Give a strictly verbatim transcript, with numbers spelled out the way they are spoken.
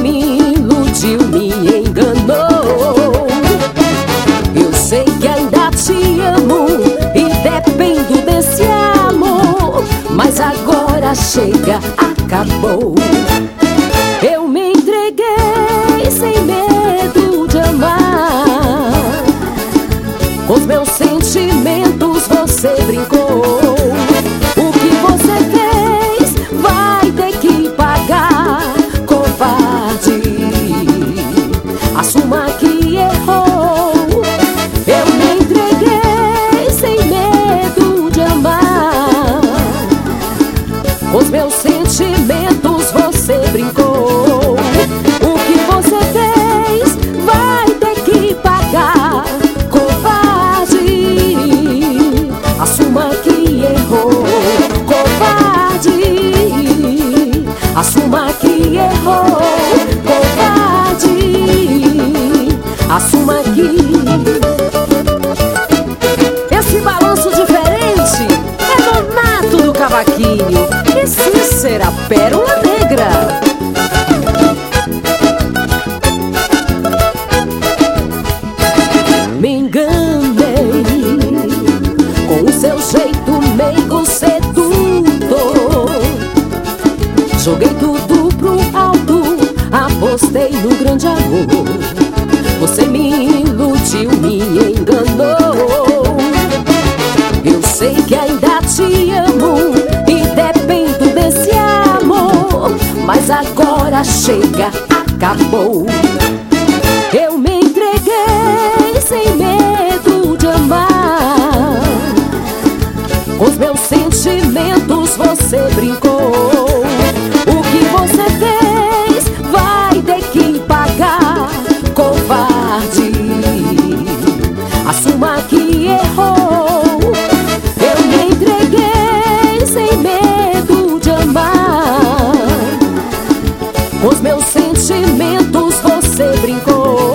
me iludiu, me enganou. Eu sei que ainda te amo e dependo desse amor, mas agora chega, acabou. Eu me entreguei sem medo de amar, com os meus sentimentos você brincou. O que você fez vai ter que pagar, covarde. Assuma que errou. Eu me entreguei sem medo de amar, com os meus sentimentos você brincou. O que você fez vai ter que pagar, covarde. Assuma que errou, covarde. Assuma que errou, covarde. Assuma que... Esse balanço diferente é Donato do Cavaquinho e Cícera Pérola Negra. Me enganei com o seu jeito meigo sedutor. Joguei tudo pro alto, apostei no grande amor. Você me iludiu, me enganou. Eu sei que ainda te amo e dependo desse amor, mas agora chega, acabou. Eu me entreguei sem medo de amar, com os meus sentimentos você brincou. O que você fez vai ter que pagar, covarde. Assuma que errou. Eu me entreguei sem medo de amar, com os meus sentimentos você brincou.